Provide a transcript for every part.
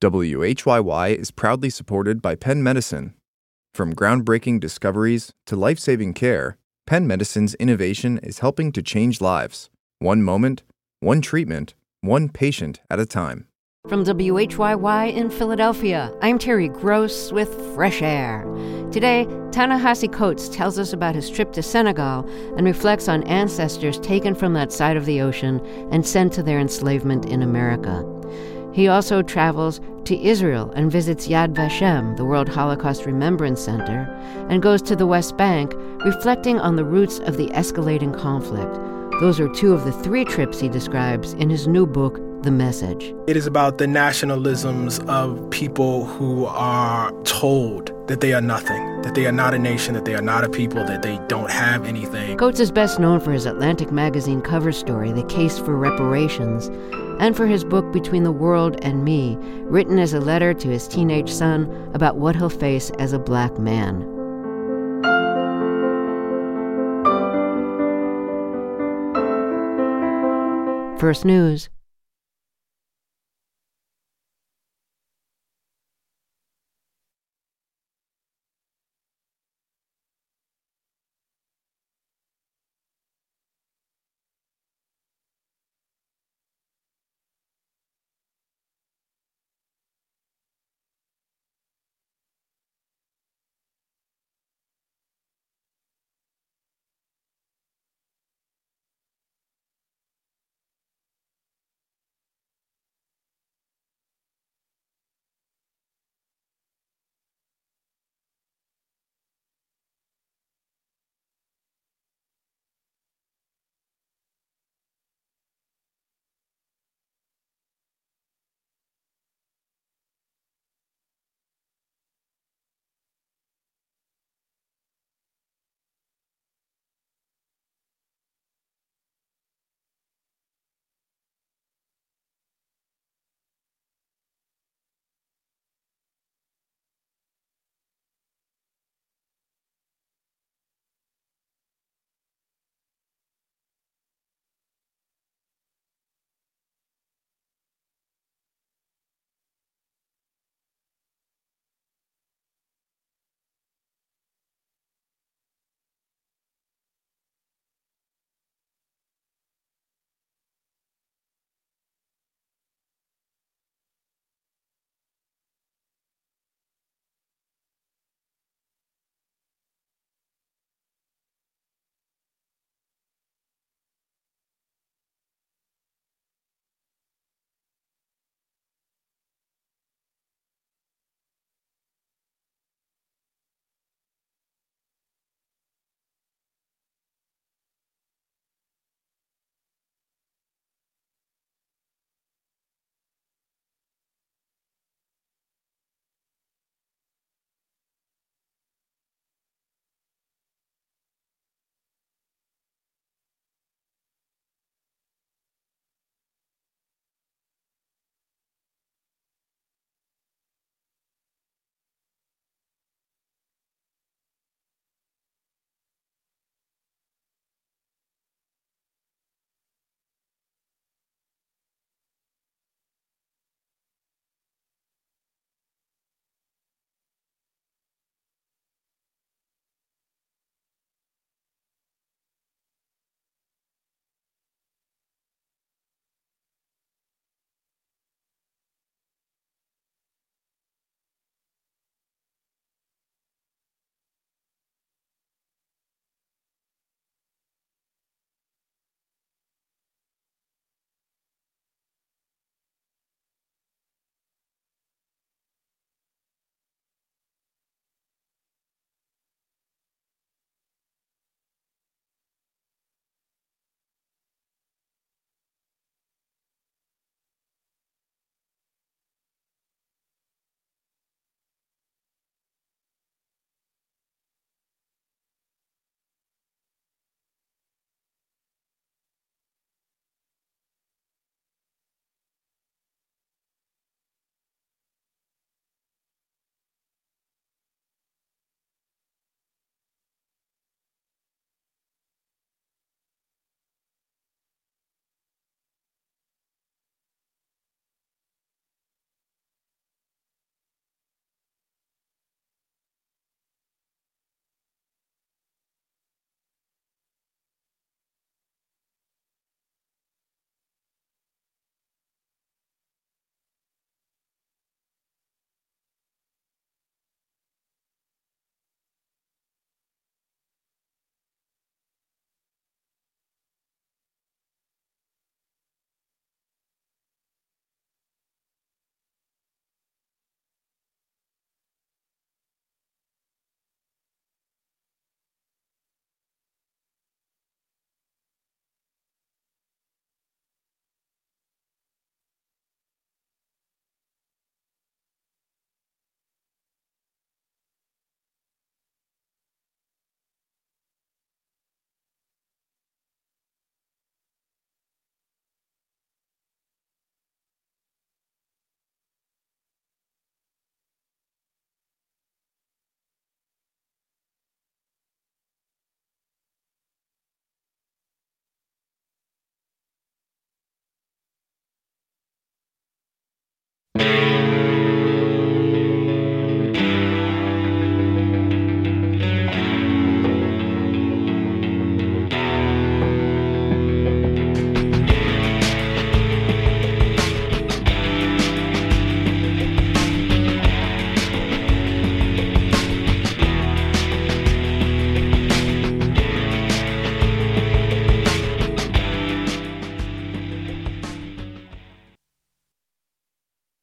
WHYY is proudly supported by Penn Medicine. From groundbreaking discoveries to life-saving care, Penn Medicine's innovation is helping to change lives. One moment, one treatment, one patient at a time. From WHYY in Philadelphia, I'm Terry Gross with Fresh Air. Today, Ta-Nehisi Coates tells us about his trip to Senegal and reflects on ancestors taken from that side of the ocean and sent to their enslavement in America. He also travels to Israel and visits Yad Vashem, the World Holocaust Remembrance Center, and goes to the West Bank, reflecting on the roots of the escalating conflict. Those are two of the 3 trips he describes in his new book, The Message. It is about the nationalisms of people who are told that they are nothing, that they are not a nation, that they are not a people, that they don't have anything. Coates is best known for his Atlantic magazine cover story, The Case for Reparations, and for his book Between the World and Me, written as a letter to his teenage son about what he'll face as a black man. First News.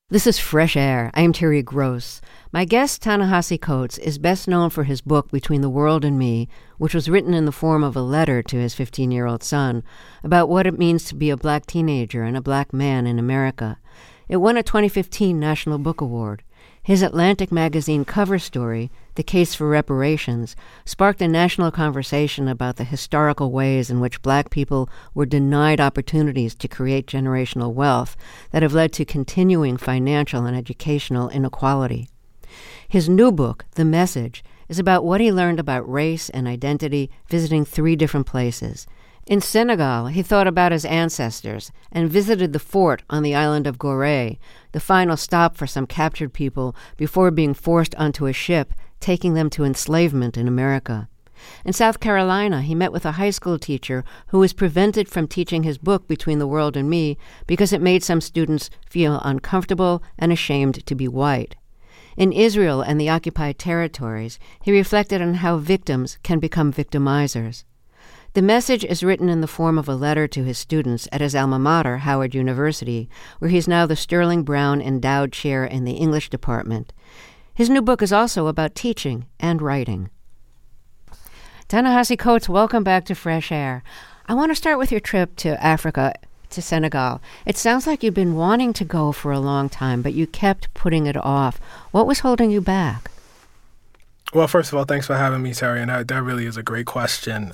This is Fresh Air. I am Terry Gross. My guest, Ta-Nehisi Coates, is best known for his book, Between the World and Me, which was written in the form of a letter to his 15-year-old son about what it means to be a black teenager and a black man in America. It won a 2015 National Book Award. His Atlantic magazine cover story, The Case for Reparations, sparked a national conversation about the historical ways in which black people were denied opportunities to create generational wealth that have led to continuing financial and educational inequality. His new book, The Message, is about what he learned about race and identity visiting 3 different places. In Senegal, he thought about his ancestors and visited the fort on the island of Gorée, the final stop for some captured people before being forced onto a ship, taking them to enslavement in America. In South Carolina, he met with a high school teacher who was prevented from teaching his book Between the World and Me because it made some students feel uncomfortable and ashamed to be white. In Israel and the occupied territories, he reflected on how victims can become victimizers. The Message is written in the form of a letter to his students at his alma mater, Howard University, where he's now the Sterling Brown Endowed Chair in the English Department. His new book is also about teaching and writing. Ta-Nehisi Coates, welcome back to Fresh Air. I want to start with your trip to Africa, to Senegal. It sounds like you've been wanting to go for a long time, but you kept putting it off. What was holding you back? Well, first of all, thanks for having me, Terry, and that really is a great question.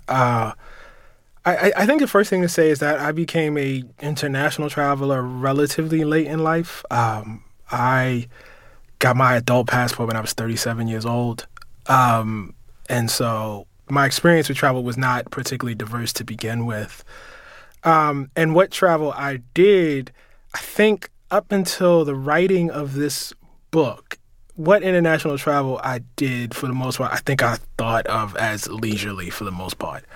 I think the first thing to say is that I became a international traveler relatively late in life. I got my adult passport when I was 37 years old, and so my experience with travel was not particularly diverse to begin with. And what travel I did, I think up until the writing of this book, what international travel I did, for the most part, I think I thought of as leisurely for the most part.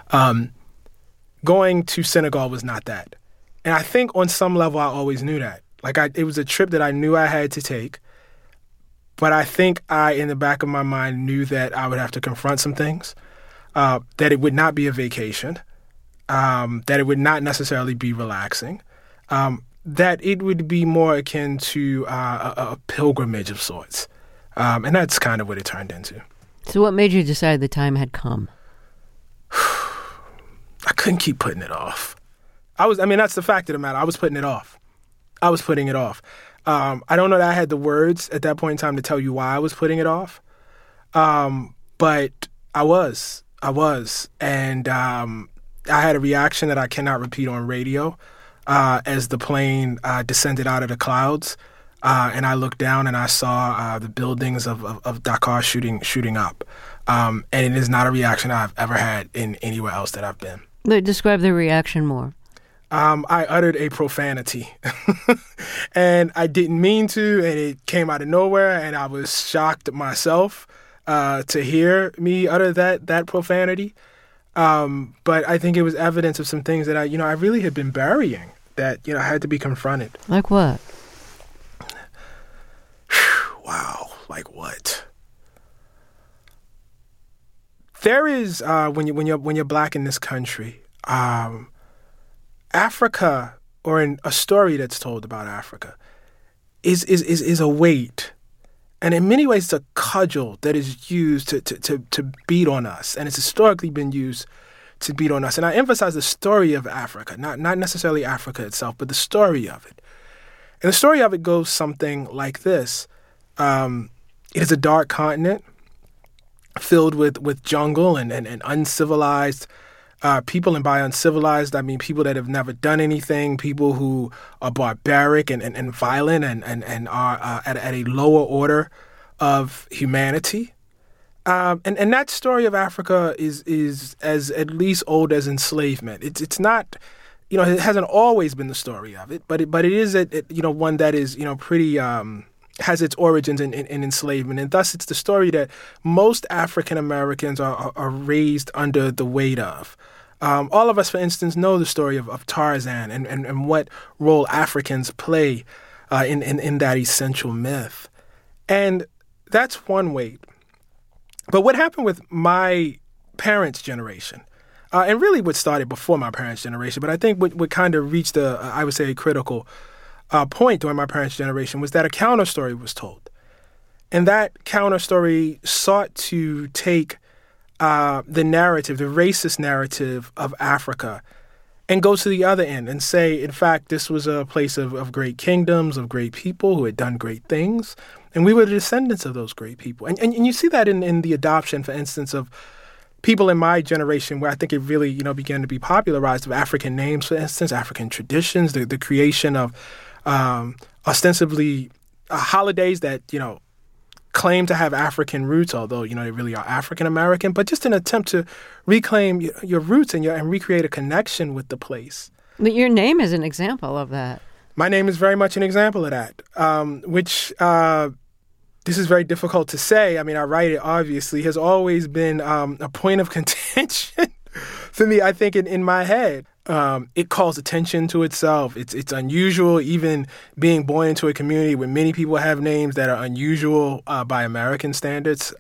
Going to Senegal was not that. And I think on some level I always knew that. It was a trip that I knew I had to take, but I think in the back of my mind, knew that I would have to confront some things, that it would not be a vacation, that it would not necessarily be relaxing, that it would be more akin to a pilgrimage of sorts. And that's kind of what it turned into. So what made you decide the time had come? I couldn't keep putting it off. That's the fact of the matter. I was putting it off. I was putting it off. I don't know that I had the words at that point in time to tell you why I was putting it off. But I was. And I had a reaction that I cannot repeat on radio. As the plane descended out of the clouds, and I looked down and I saw the buildings of Dakar shooting up. And it is not a reaction I've ever had in anywhere else that I've been. Describe the reaction more. I uttered a profanity, and I didn't mean to, and it came out of nowhere, and I was shocked myself to hear me utter that profanity. But I think it was evidence of some things that I really had been burying, that, had to be confronted. Like what? Wow, like what? There is when you're black in this country, Africa, or in a story that's told about Africa, is a weight, and in many ways it's a cudgel that is used to beat on us, and it's historically been used to beat on us. And I emphasize the story of Africa, not necessarily Africa itself, but the story of it. And the story of it goes something like this. It is a dark continent filled with jungle and uncivilized people. And by uncivilized, I mean people that have never done anything, people who are barbaric and violent and are at a lower order of humanity. And that story of Africa is as at least old as enslavement. It's not, it hasn't always been the story of it, but it is one that is pretty has its origins in enslavement, and thus it's the story that most African Americans are raised under the weight of. All of us, for instance, know the story of Tarzan and what role Africans play in that essential myth, and that's one weight. But what happened with my parents' generation, and really what started before my parents' generation, but I think what kind of reached I would say, a critical point during my parents' generation was that a counter story was told. And that counter story sought to take the narrative, the racist narrative of Africa, and go to the other end and say, in fact, this was a place of great kingdoms, of great people who had done great things, and we were the descendants of those great people. And you see that in the adoption, for instance, of people in my generation, where I think it really, began to be popularized, of African names, for instance, African traditions, the creation of ostensibly holidays that, claim to have African roots, although, they really are African-American, but just an attempt to reclaim your roots and recreate a connection with the place. But your name is an example of that. My name is very much an example of that, which this is very difficult to say. I mean, I write it, obviously, has always been a point of contention for me, I think, in my head. It calls attention to itself. It's unusual, even being born into a community where many people have names that are unusual by American standards.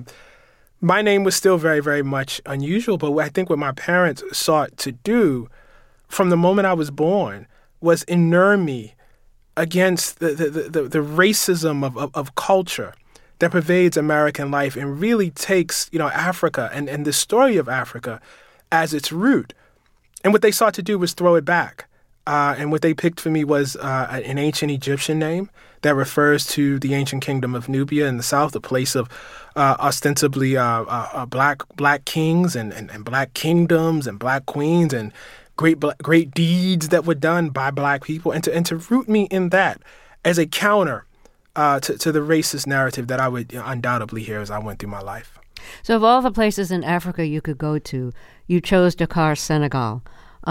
My name was still very, very much unusual, but I think what my parents sought to do from the moment I was born was inure me against the racism of culture that pervades American life and really takes, Africa and the story of Africa as its root. And what they sought to do was throw it back. And what they picked for me was an ancient Egyptian name that refers to the ancient kingdom of Nubia in the south, a place of ostensibly black kings and black kingdoms and black queens and great deeds that were done by black people, and to root me in that as a counter to the racist narrative that I would undoubtedly hear as I went through my life. So of all the places in Africa you could go to, you chose Dakar, Senegal.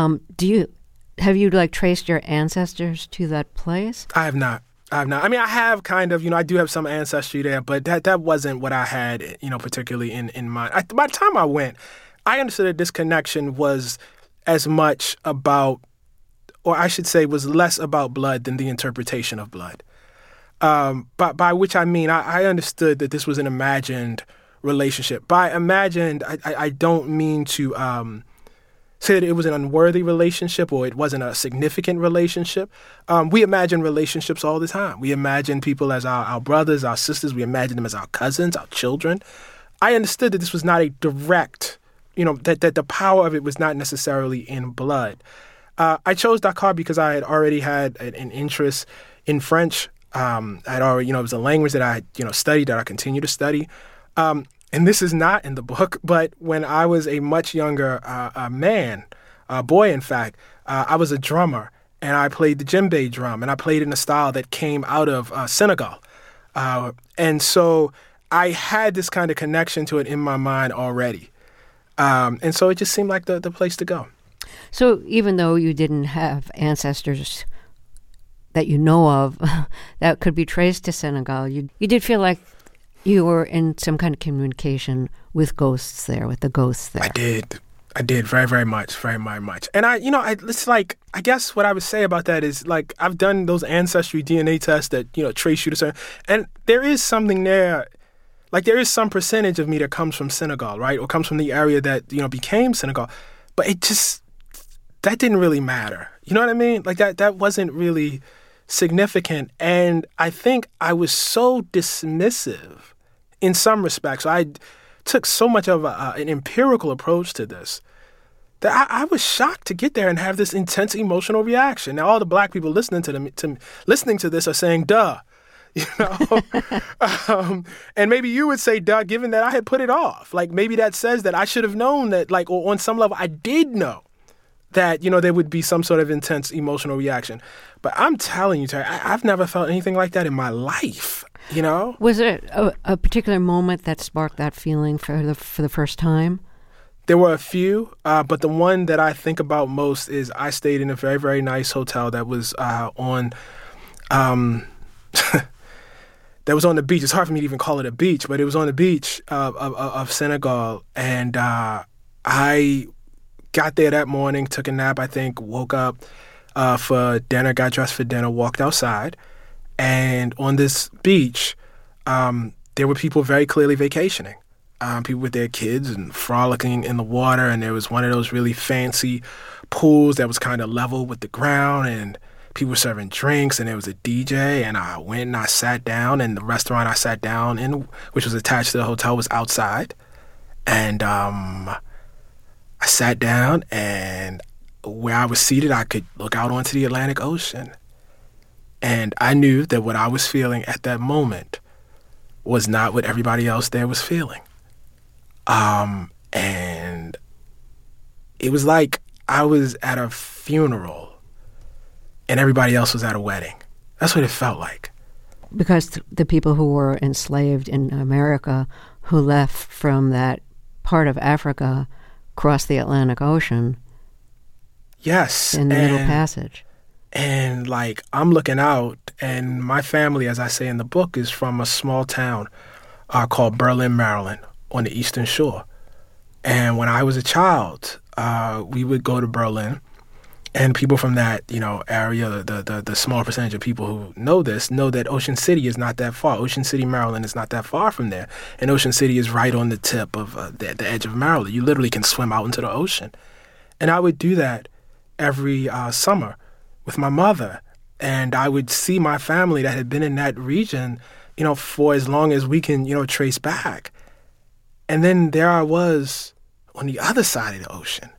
Have you traced your ancestors to that place? I have not. I mean, I have kind of, I do have some ancestry there, but that wasn't what I had, particularly in mind. By the time I went, I understood that this connection was as much about, or I should say was less about blood than the interpretation of blood. But by which I mean, I understood that this was an imagined relationship. By imagined, I don't mean to say that it was an unworthy relationship or it wasn't a significant relationship. We imagine relationships all the time. We imagine people as our brothers, our sisters. We imagine them as our cousins, our children. I understood that this was not a direct, that the power of it was not necessarily in blood. I chose Dakar because I had already had an interest in French. I had already, it was a language that I had, studied, that I continue to study. And this is not in the book, but when I was a much younger boy, in fact, I was a drummer, and I played the djembe drum, and I played in a style that came out of Senegal. And so I had this kind of connection to it in my mind already. And so it just seemed like the place to go. So even though you didn't have ancestors that you know of that could be traced to Senegal, you did feel like you were in some kind of communication with ghosts there, with the ghosts there. I did very, very much, very, very much. And it's like, I guess what I would say about that is, like, I've done those ancestry DNA tests that, trace you to certain, and there is something there, like there is some percentage of me that comes from Senegal, right? Or comes from the area that, became Senegal. But that didn't really matter. You know what I mean? Like that wasn't really significant. And I think I was so dismissive in some respects. I took so much of an empirical approach to this that I was shocked to get there and have this intense emotional reaction. Now, all the black people listening to this are saying, duh, and maybe you would say, duh, given that I had put it off. Like, maybe that says that I should have known that, like, or on some level, I did know that, there would be some sort of intense emotional reaction. But I'm telling you, Terry, I've never felt anything like that in my life, Was there a particular moment that sparked that feeling for the first time? There were a few, but the one that I think about most is I stayed in a very, very nice hotel that was on that was on the beach. It's hard for me to even call it a beach, but it was on the beach of Senegal. And I got there that morning, took a nap, I think, woke up for dinner, got dressed for dinner, walked outside. And on this beach, there were people very clearly vacationing. People with their kids and frolicking in the water. And there was one of those really fancy pools that was kind of level with the ground. And people were serving drinks, and there was a DJ, and I went and I sat down, and the restaurant I sat down in, which was attached to the hotel, was outside. And I sat down, and where I was seated, I could look out onto the Atlantic Ocean. And I knew that what I was feeling at that moment was not what everybody else there was feeling. And it was like I was at a funeral and everybody else was at a wedding. That's what it felt like. Because the people who were enslaved in America, who left from that part of Africa, crossed the Atlantic Ocean. Yes. In the Middle Passage. And like, I'm looking out, and my family, as I say in the book, is from a small town called Berlin, Maryland, on the Eastern Shore. And when I was a child, we would go to Berlin, and people from that, area, the small percentage of people who know this, know that Ocean City is not that far. Ocean City, Maryland is not that far from there. And Ocean City is right on the tip of the edge of Maryland. You literally can swim out into the ocean. And I would do that every summer with my mother. And I would see my family that had been in that region, for as long as we can, trace back. And then there I was on the other side of the ocean,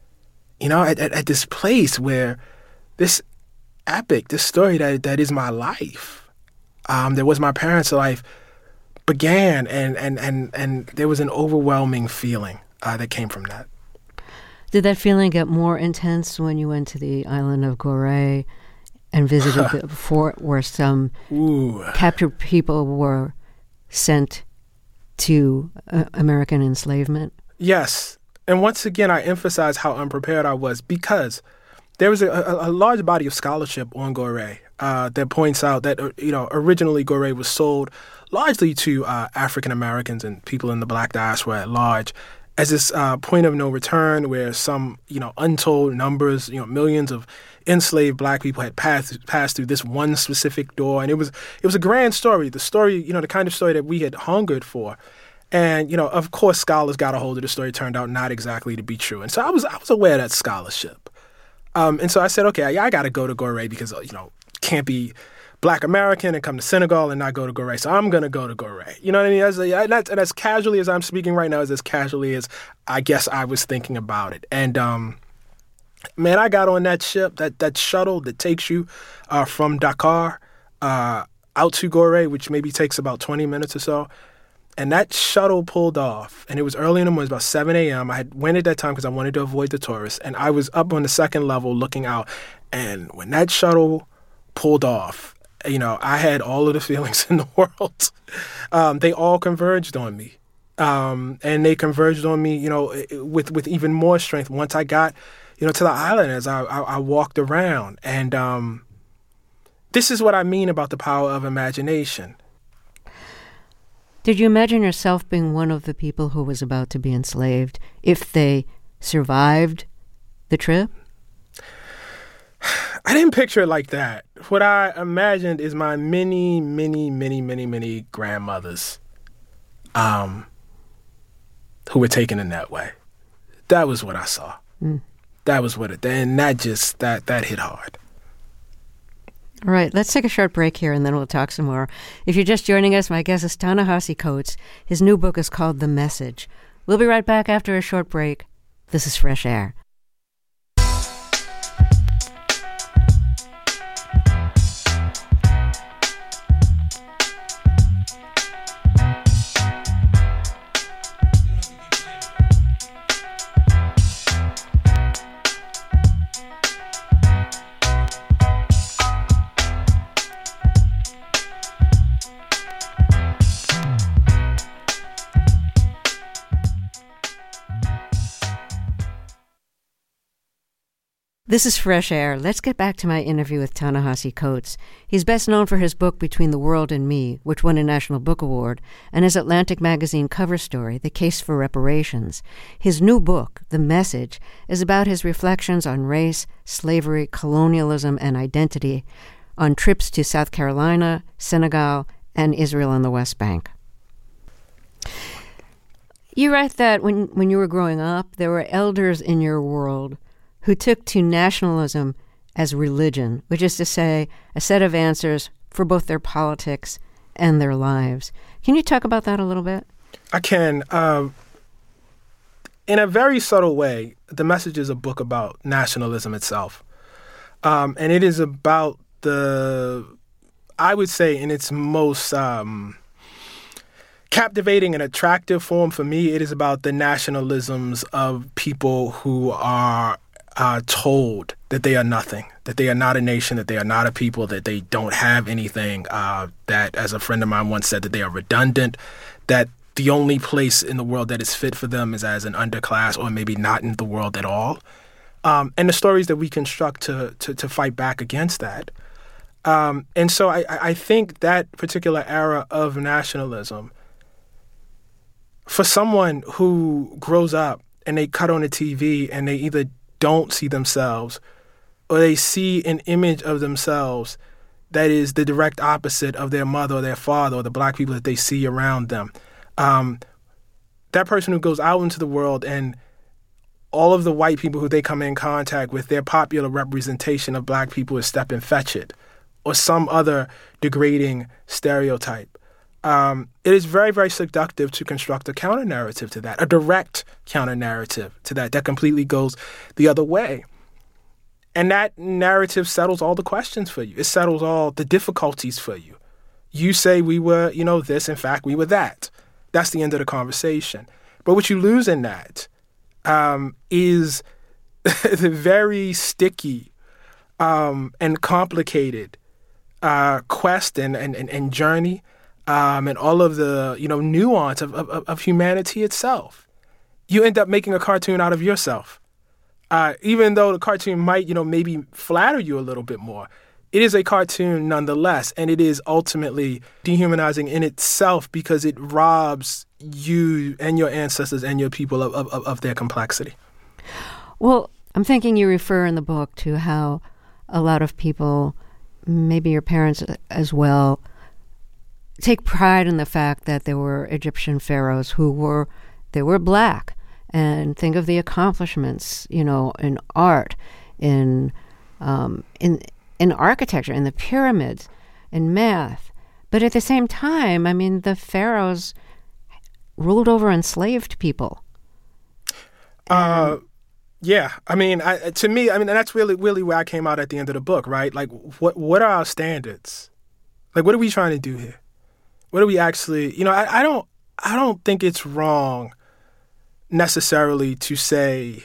at this place where this epic, this story that is my life, that was my parents' life, began, and there was an overwhelming feeling that came from that. Did that feeling get more intense when you went to the island of Gorée and visited the fort where some captured people were sent to American enslavement? Yes. And once again, I emphasize how unprepared I was, because there was a large body of scholarship on Gorée that points out that, originally Gorée was sold largely to African Americans and people in the Black diaspora at large as this point of no return, where some, untold numbers, millions of enslaved Black people had passed through this one specific door. And it was a grand story, the story, the kind of story that we had hungered for. And, of course, scholars got a hold of the story. It turned out not exactly to be true. And so I was aware of that scholarship. And so I said, okay, I got to go to Gorée because, can't be Black American and come to Senegal and not go to Gorée. So I'm going to go to Gorée. You know what I mean? And as casually as I'm speaking right now is as casually as I guess I was thinking about it. And, man, I got on that ship, that shuttle that takes you from Dakar out to Gorée, which maybe takes about 20 minutes or so. And that shuttle pulled off, and it was early in the morning, it was about 7 a.m. I had went at that time because I wanted to avoid the tourists, and I was up on the second level looking out. And when that shuttle pulled off, I had all of the feelings in the world. They all converged on me, and they converged on me, with even more strength once I got, to the island as I walked around. And this is what I mean about the power of imagination. Did you imagine yourself being one of the people who was about to be enslaved if they survived the trip? I didn't picture it like that. What I imagined is my many, many, many, many, many grandmothers who were taken in that way. That was what I saw. That was what and that hit hard. All right, let's take a short break here and then we'll talk some more. If you're just joining us, my guest is Ta-Nehisi Coates. His new book is called The Message. We'll be right back after a short break. This is Fresh Air. This is Fresh Air. Let's get back to my interview with Ta-Nehisi Coates. He's best known for his book Between the World and Me, which won a National Book Award, and his Atlantic magazine cover story, The Case for Reparations. His new book, The Message, is about his reflections on race, slavery, colonialism, and identity on trips to South Carolina, Senegal, and Israel and the West Bank. You write that when you were growing up, there were elders in your world who took to nationalism as religion, which is to say, a set of answers for both their politics and their lives. Can you talk about that a little bit? I can. In a very subtle way, The Message is a book about nationalism itself. And it is about I would say in its most captivating and attractive form for me, it is about the nationalisms of people who are told that they are nothing, that they are not a nation, that they are not a people, that they don't have anything, that, as a friend of mine once said, that they are redundant, that the only place in the world that is fit for them is as an underclass or maybe not in the world at all. And the stories that we construct to fight back against that. And so I think that particular era of nationalism, for someone who grows up and they cut on the TV and they either don't see themselves or they see an image of themselves that is the direct opposite of their mother or their father or the black people that they see around them, that person who goes out into the world and all of the white people who they come in contact with, their popular representation of black people is Step and Fetch It or some other degrading stereotype. It is very, very seductive to construct a counter-narrative to that, a direct counter-narrative to that completely goes the other way. And that narrative settles all the questions for you. It settles all the difficulties for you. You say we were, this, in fact, we were that. That's the end of the conversation. But what you lose in that is the very sticky and complicated quest and journey and all of the nuance of humanity itself. You end up making a cartoon out of yourself. Even though the cartoon might maybe flatter you a little bit more, it is a cartoon nonetheless, and it is ultimately dehumanizing in itself because it robs you and your ancestors and your people of their complexity. Well, I'm thinking you refer in the book to how a lot of people, maybe your parents as well, take pride in the fact that there were Egyptian pharaohs who were black, and think of the accomplishments, in art, in architecture, in the pyramids, in math. But at the same time, the pharaohs ruled over enslaved people. Yeah. To me, and that's really where I came out at the end of the book, right? Like, what are our standards? Like, what are we trying to do here? What are we actually, I don't think it's wrong necessarily to say,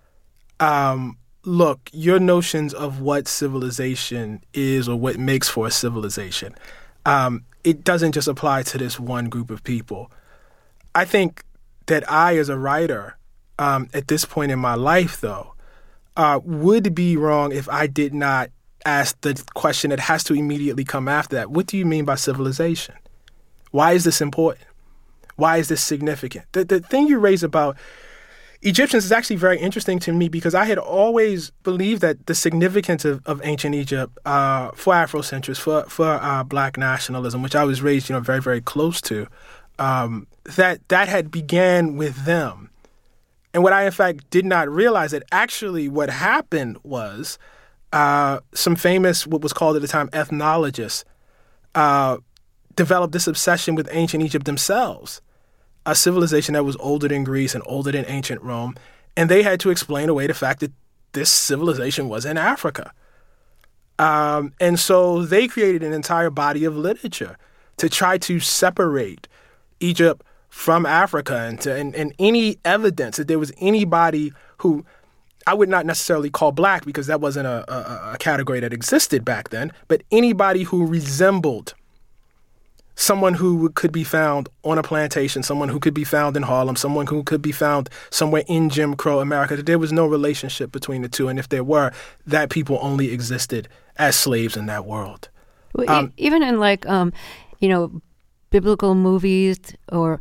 look, your notions of what civilization is or what makes for a civilization, it doesn't just apply to this one group of people. I think that I, as a writer, at this point in my life, though, would be wrong if I did not ask the question that has to immediately come after that. What do you mean by civilization? Why is this important? Why is this significant? The thing you raise about Egyptians is actually very interesting to me because I had always believed that the significance of ancient Egypt for Afrocentrists, for Black nationalism, which I was raised, very, very close to, that had began with them. And what I, in fact, did not realize that actually what happened was some famous, what was called at the time, ethnologists developed this obsession with ancient Egypt themselves, a civilization that was older than Greece and older than ancient Rome. And they had to explain away the fact that this civilization was in Africa. And so they created an entire body of literature to try to separate Egypt from Africa and any evidence that there was anybody who I would not necessarily call Black because that wasn't a category that existed back then, but anybody who resembled someone who could be found on a plantation, someone who could be found in Harlem, someone who could be found somewhere in Jim Crow America. There was no relationship between the two. And if there were, that people only existed as slaves in that world. Well, even in biblical movies or,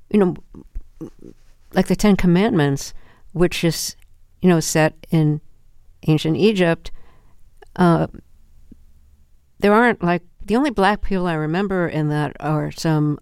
like the Ten Commandments, which is, set in ancient Egypt, there aren't the only Black people I remember in that are some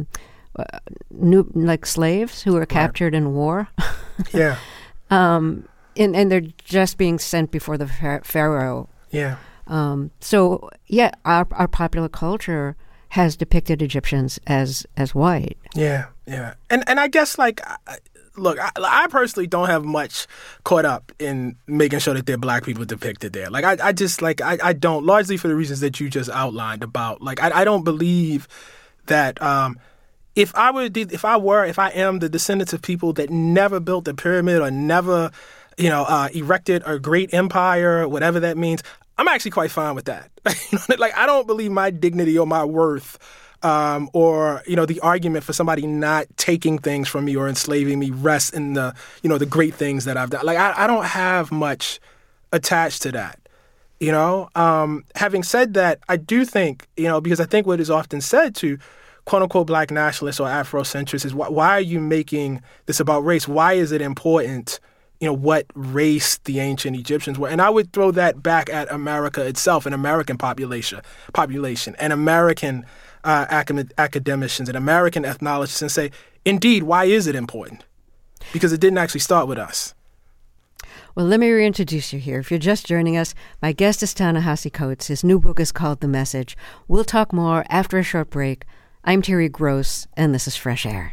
slaves who were captured in war. Yeah. And they're just being sent before the Pharaoh Yeah. So, yeah, our popular culture has depicted Egyptians as white. Yeah, yeah. And I guess, like, look, I personally don't have much caught up in making sure that there are black people depicted there. Like, I just, like, I don't, largely for the reasons that you just outlined about, like, I don't believe that if I am the descendants of people that never built the pyramid or never, erected a great empire, whatever that means, I'm actually quite fine with that. Like, I don't believe my dignity or my worth or the argument for somebody not taking things from me or enslaving me rests in the great things that I've done. Like, I don't have much attached to that. Having said that, I do think, because I think what is often said to quote unquote black nationalists or Afrocentrists is why are you making this about race? Why is it important, what race the ancient Egyptians were? And I would throw that back at America itself, an American population, and American academicians and American ethnologists, and say, indeed, why is it important? Because it didn't actually start with us. Well, let me reintroduce you here. If you're just joining us, my guest is Ta-Nehisi Coates. His new book is called The Message. We'll talk more after a short break. I'm Terry Gross, and this is Fresh Air.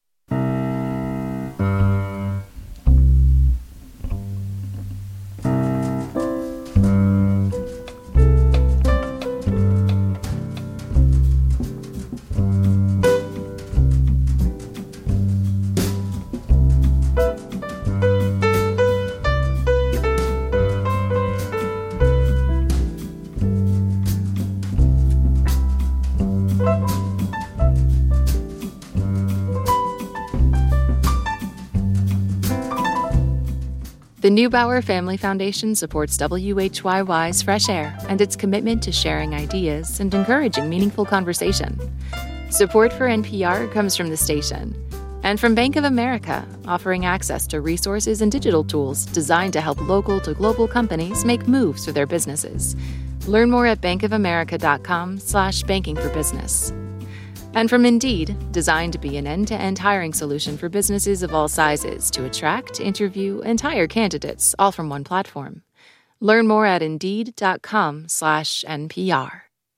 The Neubauer Family Foundation supports WHYY's Fresh Air and its commitment to sharing ideas and encouraging meaningful conversation. Support for NPR comes from the station and from Bank of America, offering access to resources and digital tools designed to help local to global companies make moves for their businesses. Learn more at bankofamerica.com/bankingforbusiness. And from Indeed, designed to be an end-to-end hiring solution for businesses of all sizes to attract, interview, and hire candidates, all from one platform. Learn more at Indeed.com/NPR.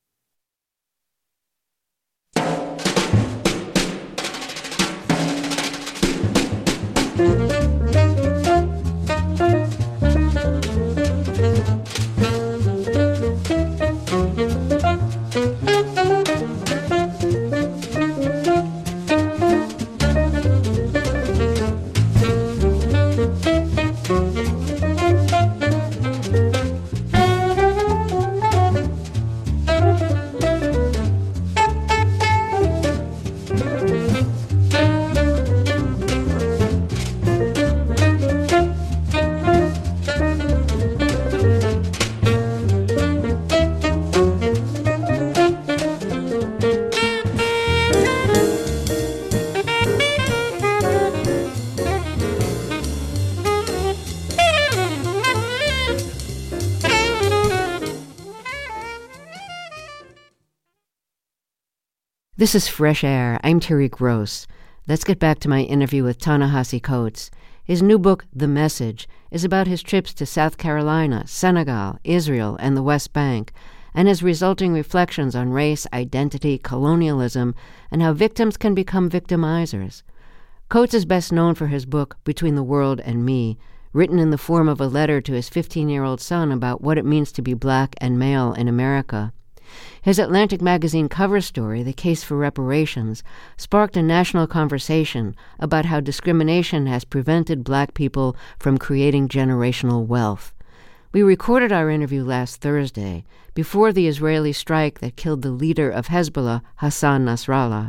This is Fresh Air. I'm Terry Gross. Let's get back to my interview with Ta-Nehisi Coates. His new book, The Message, is about his trips to South Carolina, Senegal, Israel, and the West Bank, and his resulting reflections on race, identity, colonialism, and how victims can become victimizers. Coates is best known for his book, Between the World and Me, written in the form of a letter to his 15-year-old son about what it means to be black and male in America. His Atlantic magazine cover story, The Case for Reparations, sparked a national conversation about how discrimination has prevented black people from creating generational wealth. We recorded our interview last Thursday, before the Israeli strike that killed the leader of Hezbollah, Hassan Nasrallah.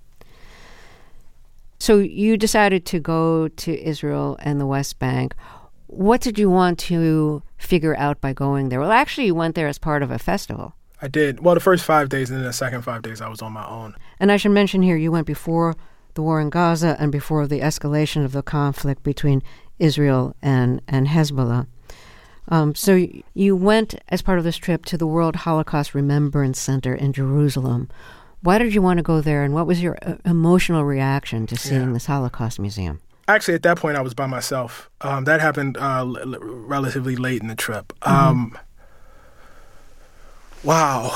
So you decided to go to Israel and the West Bank. What did you want to figure out by going there? Well, actually, you went there as part of a festival. I did. Well, the first 5 days, and then the second 5 days I was on my own. And I should mention here, you went before the war in Gaza and before the escalation of the conflict between Israel and Hezbollah. So you went as part of this trip to the World Holocaust Remembrance Center in Jerusalem. Why did you want to go there, and what was your emotional reaction to seeing this Holocaust museum? Actually, at that point, I was by myself. That happened relatively late in the trip. Wow.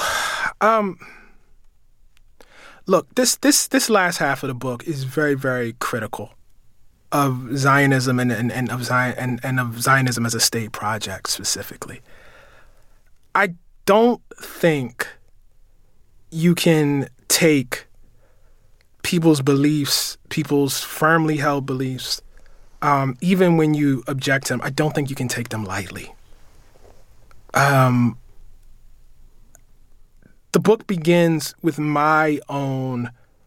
Look, this last half of the book is very, very critical of Zionism and of Zionism as a state project specifically. I don't think you can take people's beliefs, people's firmly held beliefs, even when you object to them, I don't think you can take them lightly. The book begins with my own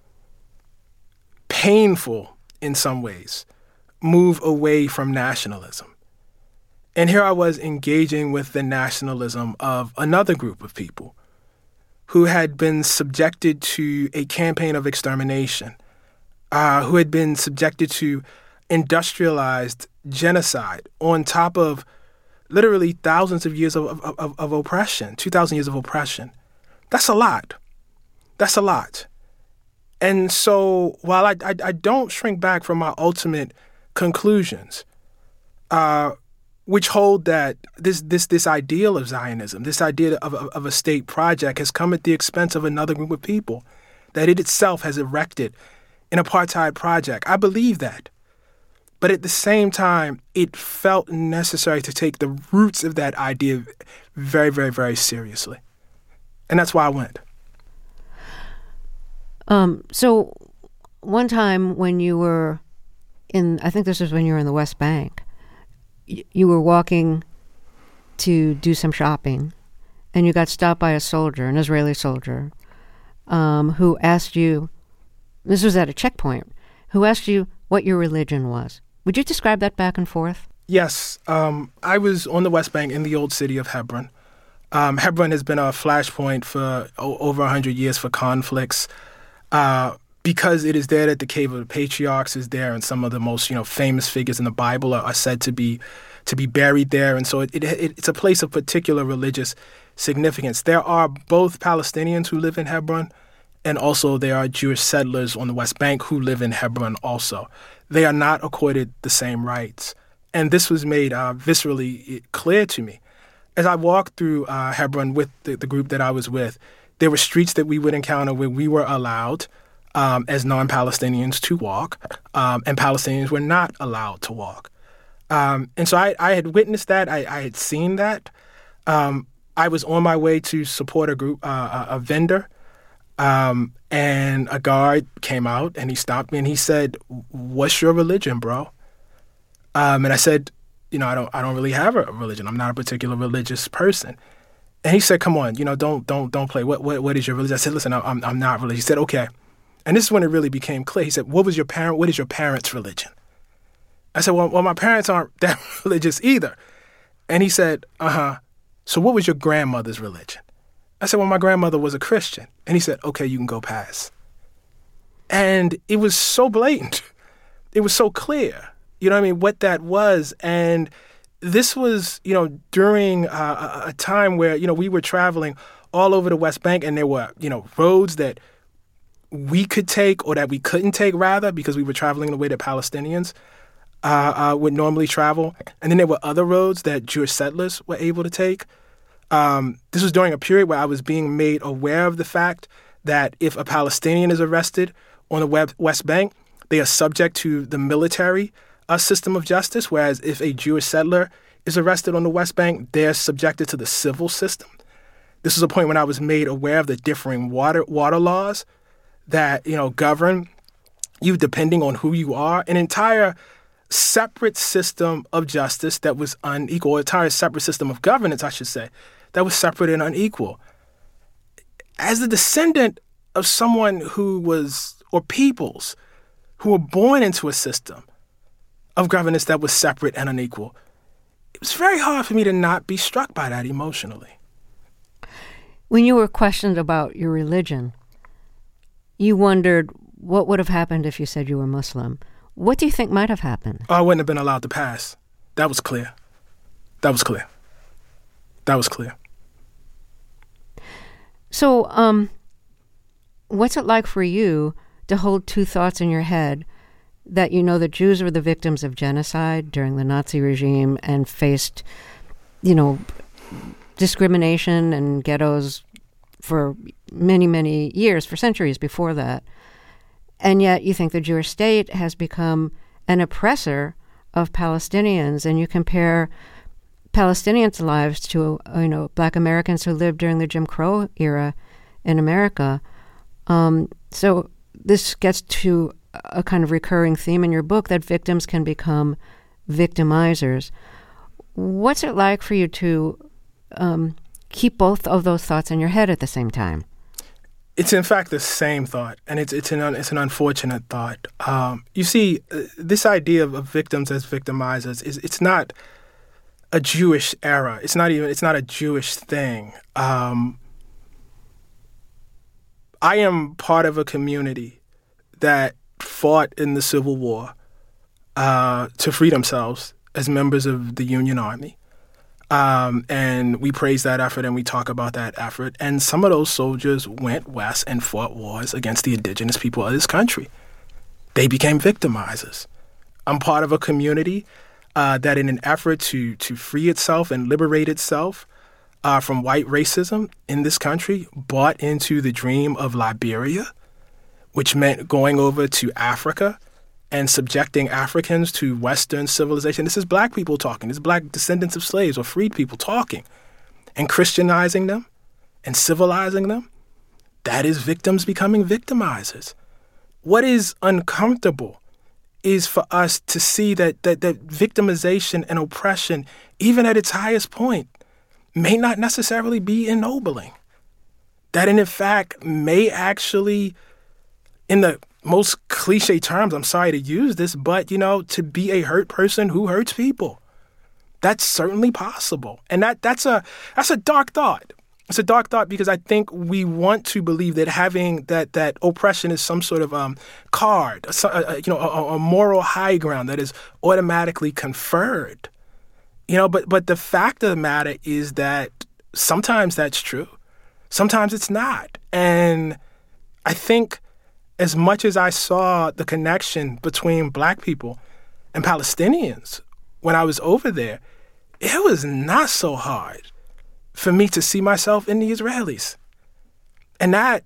painful, in some ways, move away from nationalism. And here I was engaging with the nationalism of another group of people who had been subjected to a campaign of extermination, who had been subjected to industrialized genocide on top of literally thousands of years of oppression, 2,000 years of oppression. That's a lot. That's a lot. And so while I don't shrink back from my ultimate conclusions, which hold that this ideal of Zionism, this idea of a state project has come at the expense of another group of people, that it itself has erected an apartheid project. I believe that. But at the same time, it felt necessary to take the roots of that idea very, very, very seriously. And that's why I went. So one time when you were I think this was when you were in the West Bank, you were walking to do some shopping, and you got stopped by a soldier, an Israeli soldier, who asked you, this was at a checkpoint, who asked you what your religion was. Would you describe that back and forth? Yes. I was on the West Bank in the old city of Hebron. Hebron has been a flashpoint for over 100 years for conflicts. Because it is there that the Cave of the Patriarchs is there, and some of the most famous figures in the Bible are said to be buried there, and so it's a place of particular religious significance. There are both Palestinians who live in Hebron, and also there are Jewish settlers on the West Bank who live in Hebron also. They are not accorded the same rights, and this was made viscerally clear to me as I walked through Hebron with the group that I was with. There were streets that we would encounter where we were allowed as non-Palestinians to walk, and Palestinians were not allowed to walk. And so I had witnessed that. I had seen that. I was on my way to support a group, a vendor, and a guard came out and he stopped me and he said, "What's your religion, bro?" And I said, I don't really have a religion. I'm not a particular religious person. And he said, "Come on, don't play. What is your religion?" I said, "Listen, I'm not religious." He said, "Okay." And this is when it really became clear. He said, what is your parents' religion?" I said, well, my parents aren't that religious either. And he said, so what was your grandmother's religion? I said, well, my grandmother was a Christian. And he said, okay, you can go pass. And it was so blatant. It was so clear, what that was. And this was, during a time where, we were traveling all over the West Bank, and there were, roads that we could take, or that we couldn't take, rather, because we were traveling the way that Palestinians would normally travel. And then there were other roads that Jewish settlers were able to take. This was during a period where I was being made aware of the fact that if a Palestinian is arrested on the West Bank, they are subject to the military system of justice, whereas if a Jewish settler is arrested on the West Bank, they're subjected to the civil system. This was a point when I was made aware of the differing water laws that, govern you depending on who you are. An entire separate system of justice that was unequal, or entire separate system of governance, I should say, that was separate and unequal. As a descendant of someone or peoples who were born into a system of governance that was separate and unequal, it was very hard for me to not be struck by that emotionally. When you were questioned about your religion, you wondered what would have happened if you said you were Muslim. What do you think might have happened? I wouldn't have been allowed to pass. That was clear. So, what's it like for you to hold two thoughts in your head, that the Jews were the victims of genocide during the Nazi regime and faced, discrimination and ghettos for many, many years, for centuries before that. And yet you think the Jewish state has become an oppressor of Palestinians, and you compare Palestinians' lives to, Black Americans who lived during the Jim Crow era in America. So this gets to a kind of recurring theme in your book, that victims can become victimizers. What's it like for you to keep both of those thoughts in your head at the same time? It's in fact the same thought, and it's an unfortunate thought. You see, this idea of victims as victimizers it's not a Jewish era. It's not a Jewish thing. I am part of a community that fought in the Civil War to free themselves as members of the Union Army. And we praise that effort and we talk about that effort. And some of those soldiers went west and fought wars against the indigenous people of this country. They became victimizers. I'm part of a community that in an effort to free itself and liberate itself from white racism in this country, bought into the dream of Liberia, which meant going over to Africa and subjecting Africans to Western civilization. This is Black people talking. This is Black descendants of slaves or freed people talking, and Christianizing them and civilizing them. That is victims becoming victimizers. What is uncomfortable is for us to see that victimization and oppression, even at its highest point, may not necessarily be ennobling. That in fact may actually, in the most cliche terms, I'm sorry to use this, but, to be a hurt person who hurts people. That's certainly possible. And that's a dark thought. It's a dark thought because I think we want to believe that having that oppression is some sort of card, a moral high ground that is automatically conferred. But the fact of the matter is that sometimes that's true. Sometimes it's not. And I think as much as I saw the connection between Black people and Palestinians when I was over there, it was not so hard for me to see myself in the Israelis. And that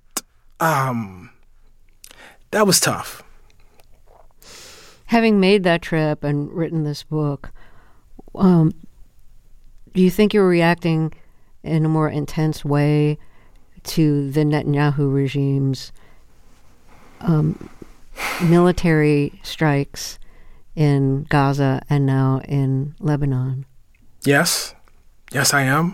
was tough. Having made that trip and written this book, do you think you were reacting in a more intense way to the Netanyahu regime's military strikes in Gaza and now in Lebanon? Yes, I am.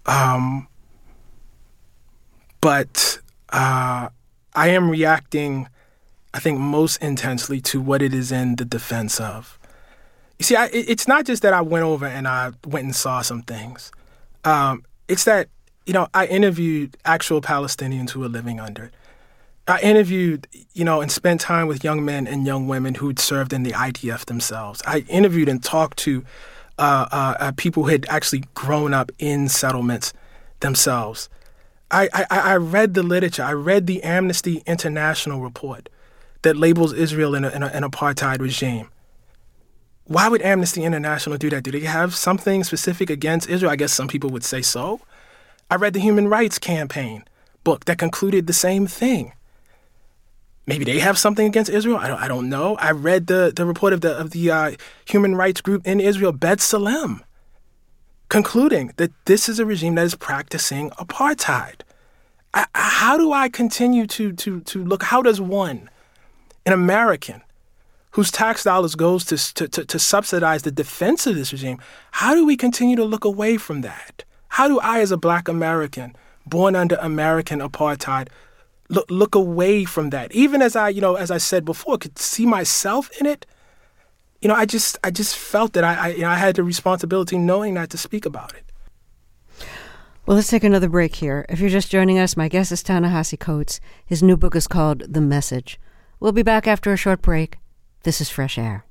But I am reacting, I think, most intensely to what it is in the defense of. You see, it's not just that I went over and I went and saw some things. It's that, I interviewed actual Palestinians who were living under it. I interviewed, and spent time with young men and young women who'd served in the IDF themselves. I interviewed and talked to people who had actually grown up in settlements themselves. I read the literature. I read the Amnesty International report that labels Israel an apartheid regime. Why would Amnesty International do that? Do they have something specific against Israel? I guess some people would say so. I read the Human Rights Campaign book that concluded the same thing. Maybe they have something against Israel. I don't know. I read the report of the human rights group in Israel, B'Tselem, concluding that this is a regime that is practicing apartheid. How do I continue to look? How does one, an American, whose tax dollars goes to subsidize the defense of this regime, how do we continue to look away from that? How do I, as a Black American, born under American apartheid, look away from that? Even as I said before, could see myself in it. I just felt that I had the responsibility, knowing that, to speak about it. Well, let's take another break here. If you're just joining us, my guest is Ta-Nehisi Coates. His new book is called The Message. We'll be back after a short break. This is Fresh Air.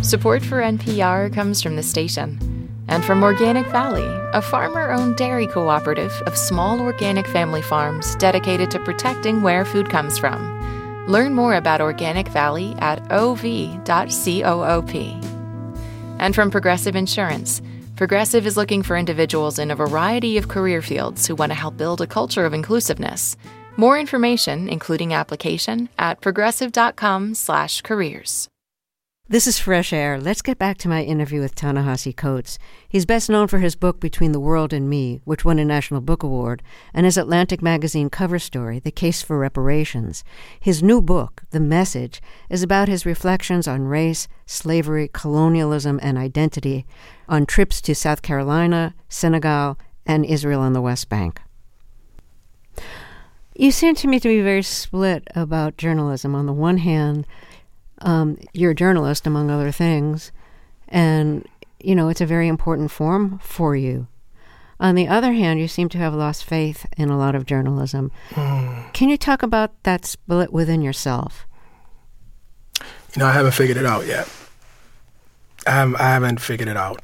Support for NPR comes from the station and from Organic Valley, a farmer-owned dairy cooperative of small organic family farms dedicated to protecting where food comes from. Learn more about Organic Valley at ov.coop. And from Progressive Insurance. Progressive is looking for individuals in a variety of career fields who want to help build a culture of inclusiveness. More information, including application, at progressive.com/careers. This is Fresh Air. Let's get back to my interview with Ta-Nehisi Coates. He's best known for his book Between the World and Me, which won a National Book Award, and his Atlantic magazine cover story, The Case for Reparations. His new book, The Message, is about his reflections on race, slavery, colonialism, and identity on trips to South Carolina, Senegal, and Israel and the West Bank. You seem to me to be very split about journalism. On the one hand, you're a journalist, among other things, and, it's a very important form for you. On the other hand, you seem to have lost faith in a lot of journalism. Can you talk about that split within yourself? I haven't figured it out yet. I haven't figured it out.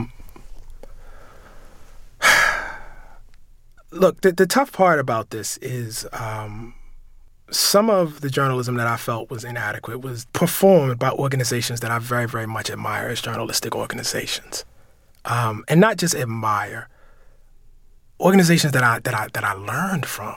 Look, the tough part about this is some of the journalism that I felt was inadequate was performed by organizations that I very, very much admire as journalistic organizations, and not just admire. Organizations that I learned from,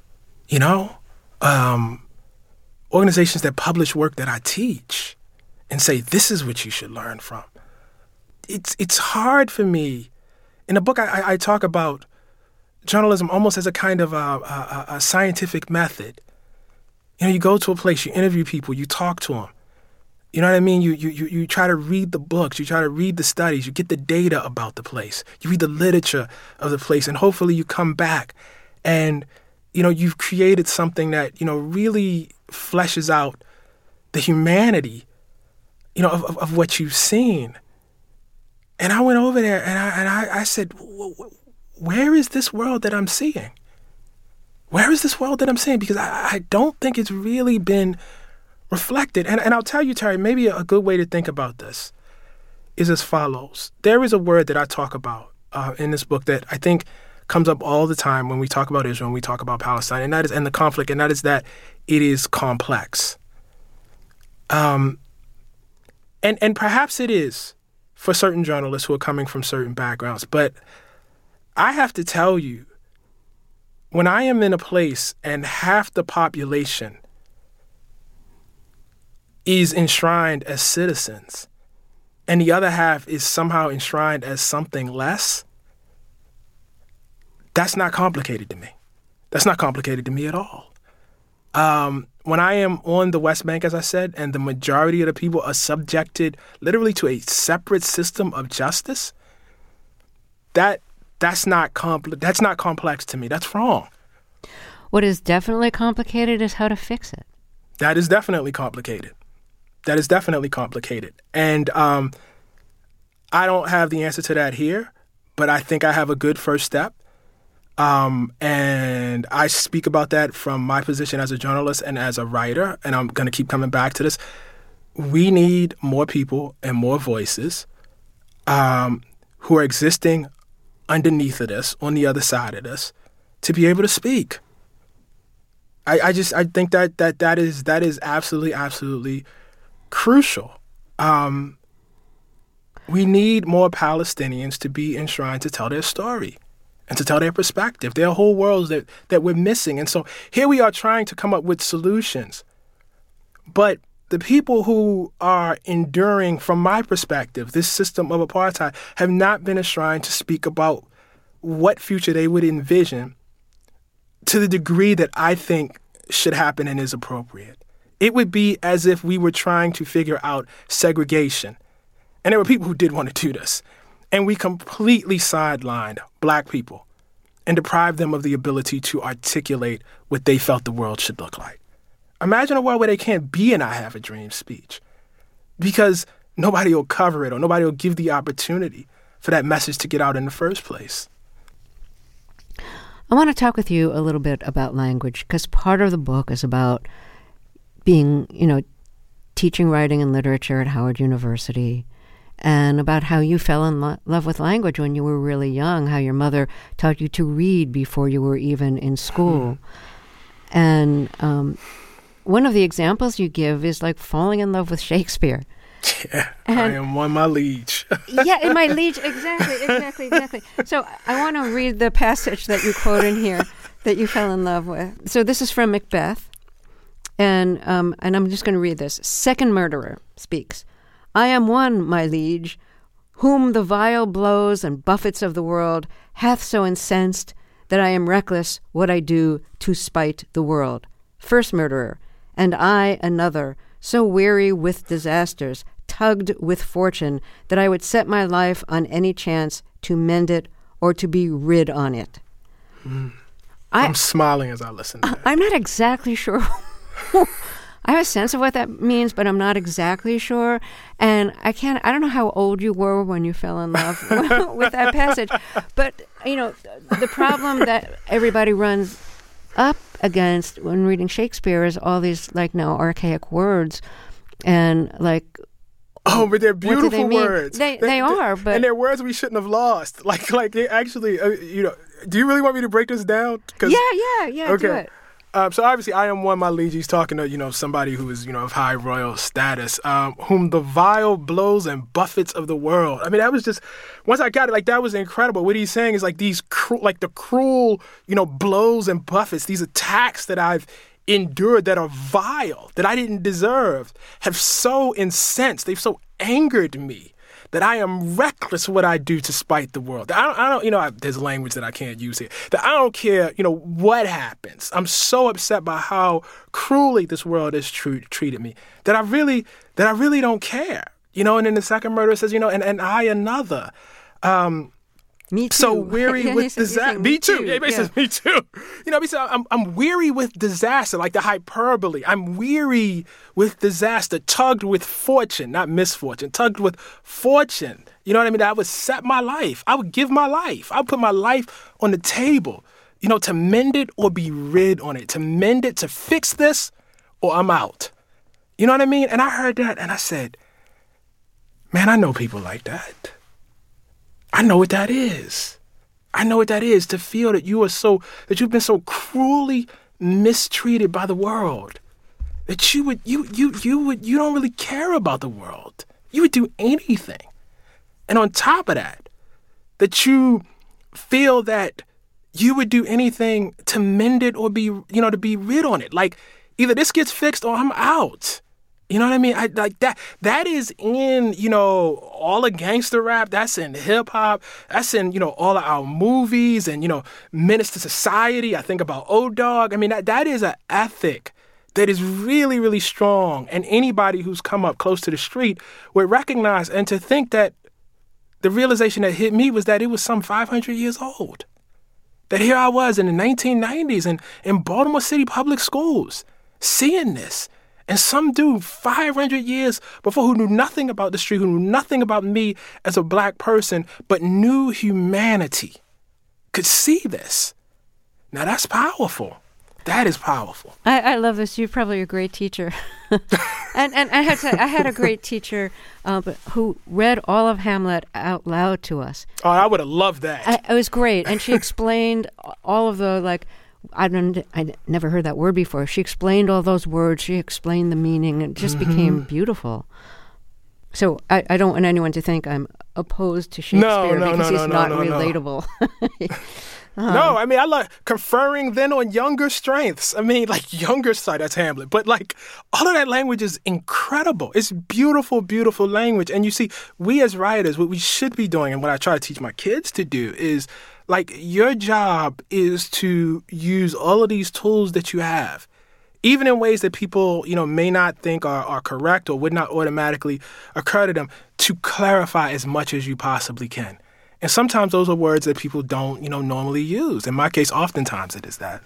organizations that publish work that I teach, and say this is what you should learn from. It's hard for me. In the book, I talk about journalism almost as a kind of a scientific method. You go to a place, you interview people, you talk to them. You know what I mean? You try to read the books, you try to read the studies, you get the data about the place, you read the literature of the place, and hopefully you come back and, you've created something that, really fleshes out the humanity, of what you've seen. And I went over there and I said, where is this world that I'm seeing? Where is this world that I'm seeing? Because I don't think it's really been reflected. And I'll tell you, Terry, maybe a good way to think about this is as follows. There is a word that I talk about in this book that I think comes up all the time when we talk about Israel and we talk about Palestine, and that is the conflict, and that is that it is complex. And perhaps it is for certain journalists who are coming from certain backgrounds, but I have to tell you, when I am in a place and half the population is enshrined as citizens and the other half is somehow enshrined as something less, that's not complicated to me. That's not complicated to me at all. When I am on the West Bank, as I said, and the majority of the people are subjected literally to a separate system of justice, that's not complex to me. That's wrong. What is definitely complicated is how to fix it. That is definitely complicated. And I don't have the answer to that here, but I think I have a good first step. And I speak about that from my position as a journalist and as a writer, and I'm going to keep coming back to this. We need more people and more voices who are existing underneath of this, on the other side of this, to be able to speak. I think that is absolutely crucial. We need more Palestinians to be enshrined to tell their story and to tell their perspective. There are whole worlds that we're missing. And so here we are trying to come up with solutions. But the people who are enduring, from my perspective, this system of apartheid have not been enshrined to speak about what future they would envision to the degree that I think should happen and is appropriate. It would be as if we were trying to figure out segregation. And there were people who did want to do this. And we completely sidelined Black people and deprived them of the ability to articulate what they felt the world should look like. Imagine a world where they can't be an I Have a Dream speech because nobody will cover it or nobody will give the opportunity for that message to get out in the first place. I want to talk with you a little bit about language, because part of the book is about being, teaching writing and literature at Howard University, and about how you fell in love with language when you were really young, how your mother taught you to read before you were even in school. And one of the examples you give is like falling in love with Shakespeare. Yeah, I am one my liege. Yeah, my liege, exactly. So I want to read the passage that you quote in here that you fell in love with. So this is from Macbeth, and I'm just going to read this. Second murderer speaks. I am one, my liege, whom the vile blows and buffets of the world hath so incensed that I am reckless what I do to spite the world. First murderer, and I another, so weary with disasters, tugged with fortune, that I would set my life on any chance to mend it or to be rid on it. I'm smiling as I listen to that. I'm not exactly sure. I have a sense of what that means, but I'm not exactly sure. And I don't know how old you were when you fell in love with that passage. But, the problem that everybody runs up against when reading Shakespeare is all these, archaic words and, oh, but they're beautiful what do they mean? words. They are, but... And they're words we shouldn't have lost. They actually, do you really want me to break this down? Yeah, okay. Do it. So obviously, I am one, my liege. He's talking to, somebody who is, of high royal status, whom the vile blows and buffets of the world. I mean, that was just, once I got it, that was incredible. What he's saying is these, the cruel, blows and buffets, these attacks that I've endured that are vile, that I didn't deserve, have so incensed, they've so angered me that I am reckless what I do to spite the world. I don't, there's language that I can't use here. That I don't care, what happens. I'm so upset by how cruelly this world has treated me that I really don't care. And then the second murderer says, and I another. Me too. So weary with disaster. Me too. Yeah, he says, me too. He said, I'm weary with disaster, like the hyperbole. I'm weary with disaster, tugged with fortune, not misfortune, tugged with fortune. You know what I mean? I would set my life. I would give my life. I would put my life on the table, to mend it or be rid on it, to mend it, to fix this, or I'm out. You know what I mean? And I heard that and I said, man, I know people like that. I know what that is. I know what that is, to feel that you've been so cruelly mistreated by the world that you don't really care about the world. You would do anything. And on top of that you feel that you would do anything to mend it or to be rid on it. Either this gets fixed or I'm out. You know what I mean? That is in, all the gangster rap. That's in hip hop. That's in, all of our movies and, Menace to Society. I think about O-Dog. I mean, that is an ethic that is really, really strong. And anybody who's come up close to the street would recognize, and to think that the realization that hit me was that it was some 500 years old. That here I was in the 1990s in Baltimore City public schools seeing this. And some dude 500 years before, who knew nothing about the street, who knew nothing about me as a black person, but knew humanity, could see this. Now that's powerful. That is powerful. I love this. You're probably a great teacher. and I have to say, I had a great teacher who read all of Hamlet out loud to us. Oh, I would have loved that. It was great. And she explained all of the, I never heard that word before. She explained all those words. She explained the meaning. It just became beautiful. So I don't want anyone to think I'm opposed to Shakespeare because he's not relatable. No, I mean, I like conferring then on younger strengths. I mean, younger side, that's Hamlet. But all of that language is incredible. It's beautiful, beautiful language. And you see, we as writers, what we should be doing, and what I try to teach my kids to do is, your job is to use all of these tools that you have, even in ways that people, may not think are correct or would not automatically occur to them, to clarify as much as you possibly can. And sometimes those are words that people don't, normally use. In my case, oftentimes it is that.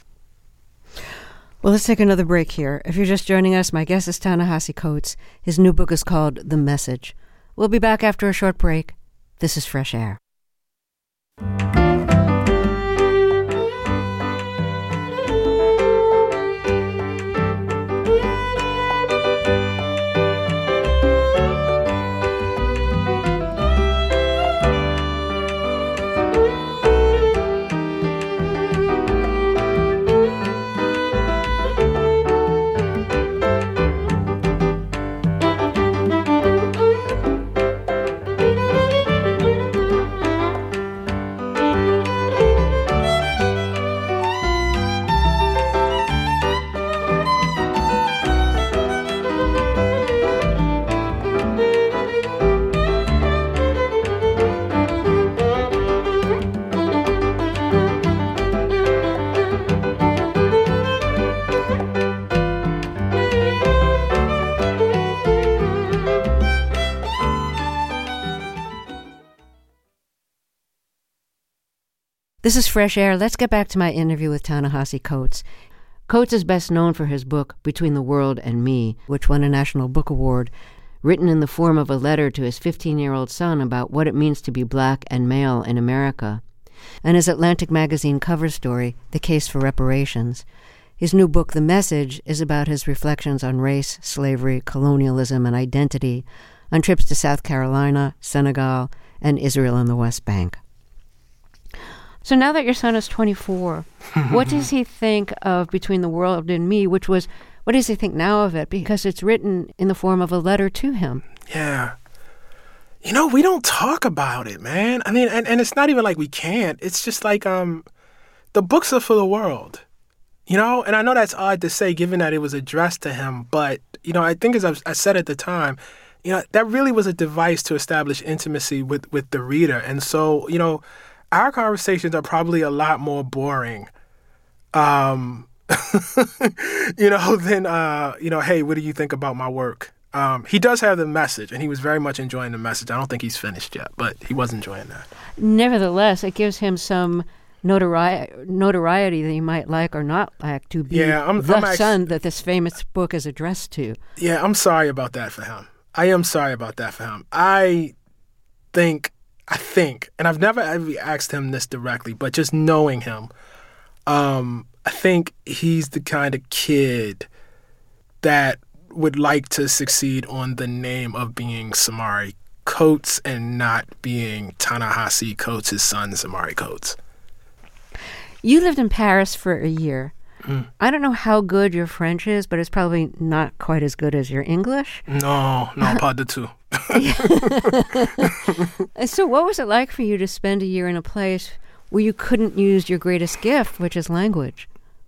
Well, let's take another break here. If you're just joining us, my guest is Ta-Nehisi Coates. His new book is called The Message. We'll be back after a short break. This is Fresh Air. This is Fresh Air. Let's get back to my interview with Ta-Nehisi Coates. Coates is best known for his book, Between the World and Me, which won a National Book Award, written in the form of a letter to his 15-year-old son about what it means to be black and male in America, and his Atlantic magazine cover story, The Case for Reparations. His new book, The Message, is about his reflections on race, slavery, colonialism, and identity, on trips to South Carolina, Senegal, and Israel and the West Bank. So now that your son is 24, what does he think of Between the World and Me, what does he think now of it? Because it's written in the form of a letter to him. Yeah. You know, we don't talk about it, man. I mean, and it's not even like we can't. It's just like the books are for the world, you know? And I know that's odd to say given that it was addressed to him, but, you know, I think as I said at the time, you know, that really was a device to establish intimacy with the reader. And so, you know, our conversations are probably a lot more boring, you know, than, you know, hey, what do you think about my work? He does have the message, and he was very much enjoying the message. I don't think he's finished yet, but he was enjoying that. Nevertheless, it gives him some notoriety that he might like or not like to be the son that this famous book is addressed to. Yeah, I'm sorry about that for him. I am sorry about that for him. I think, and I've never asked him this directly, but just knowing him, I think he's the kind of kid that would like to succeed on the name of being Samari Coates and not being Ta-Nehisi Coates' son, Samari Coates. You lived in Paris for a year. I don't know how good your French is, but it's probably not quite as good as your English. No, pas du tout. So what was it like for you to spend a year in a place where you couldn't use your greatest gift, which is language?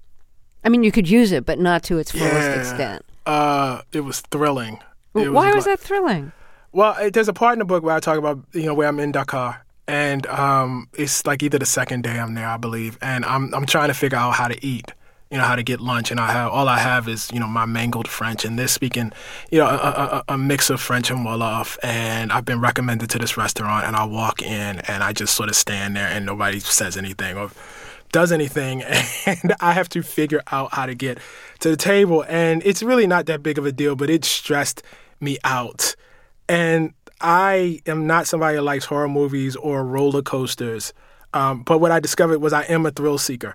I mean, you could use it, but not to its fullest extent. It was thrilling. Why was that thrilling? Well, there's a part in the book where I talk about, you know, where I'm in Dakar. And it's like either the second day I'm there, I believe. And I'm trying to figure out how to eat, you know, how to get lunch. And all I have is, you know, my mangled French. And they're speaking, you know, a mix of French and Wolof. And I've been recommended to this restaurant. And I walk in and I just sort of stand there and nobody says anything or does anything. And I have to figure out how to get to the table. And it's really not that big of a deal, but it stressed me out. And I am not somebody that likes horror movies or roller coasters. But what I discovered was I am a thrill seeker.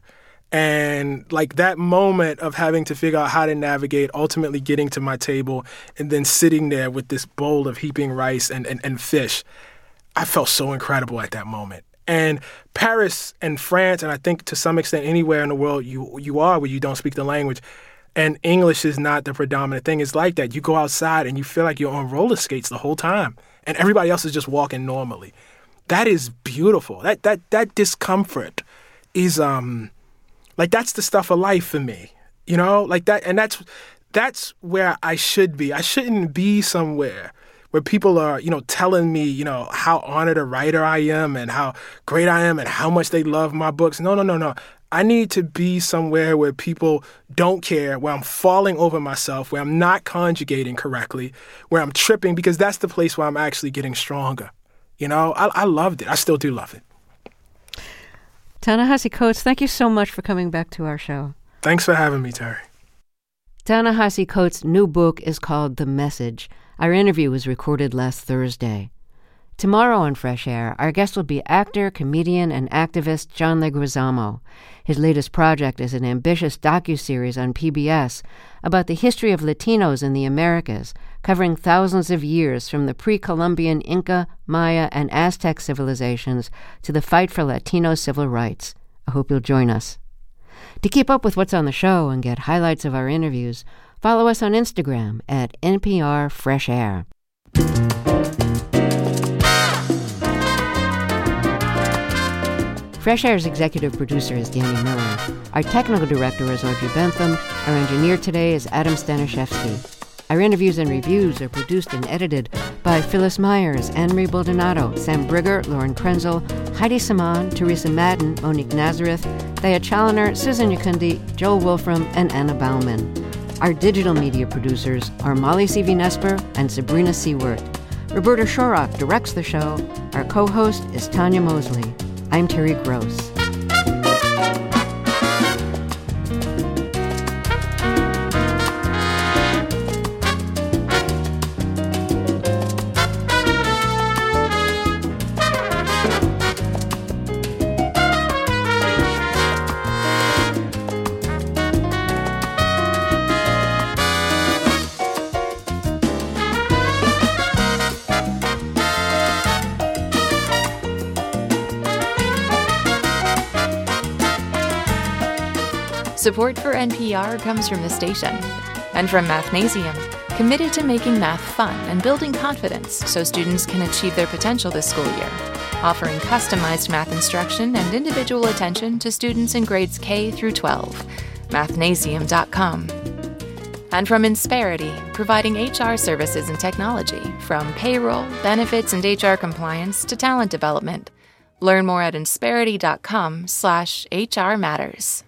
And like that moment of having to figure out how to navigate, ultimately getting to my table and then sitting there with this bowl of heaping rice and fish, I felt so incredible at that moment. And Paris and France, and I think to some extent anywhere in the world you are where you don't speak the language, and English is not the predominant thing. It's like that. You go outside and you feel like you're on roller skates the whole time, and everybody else is just walking normally. That is beautiful. That discomfort is like that's the stuff of life for me, you know, like that. And that's where I should be. I shouldn't be somewhere where people are, you know, telling me, you know, how honored a writer I am and how great I am and how much they love my books. No. I need to be somewhere where people don't care, where I'm falling over myself, where I'm not conjugating correctly, where I'm tripping, because that's the place where I'm actually getting stronger. You know, I loved it. I still do love it. Ta-Nehisi Coates, thank you so much for coming back to our show. Thanks for having me, Terry. Ta-Nehisi Coates' new book is called The Message. Our interview was recorded last Thursday. Tomorrow on Fresh Air, our guest will be actor, comedian, and activist John Leguizamo. His latest project is an ambitious docuseries on PBS about the history of Latinos in the Americas, covering thousands of years from the pre-Columbian Inca, Maya, and Aztec civilizations to the fight for Latino civil rights. I hope you'll join us. To keep up with what's on the show and get highlights of our interviews, follow us on Instagram at NPR Fresh Air. Fresh Air's executive producer is Danny Miller. Our technical director is Audrey Bentham. Our engineer today is Adam Staniszewski. Our interviews and reviews are produced and edited by Phyllis Myers, Anne-Marie Baldonado, Sam Brigger, Lauren Krenzel, Heidi Saman, Teresa Madden, Monique Nazareth, Thea Challoner, Susan Yakundi, Joel Wolfram, and Anna Bauman. Our digital media producers are Molly Seavy-Nesper and Sabrina Seward. Roberta Shorrock directs the show. Our co-host is Tanya Mosley. I'm Terry Gross. Support for NPR comes from the station. And from Mathnasium, committed to making math fun and building confidence so students can achieve their potential this school year, offering customized math instruction and individual attention to students in grades K through 12. Mathnasium.com. And from Insperity, providing HR services and technology, from payroll, benefits, and HR compliance to talent development. Learn more at Insperity.com/HR Matters.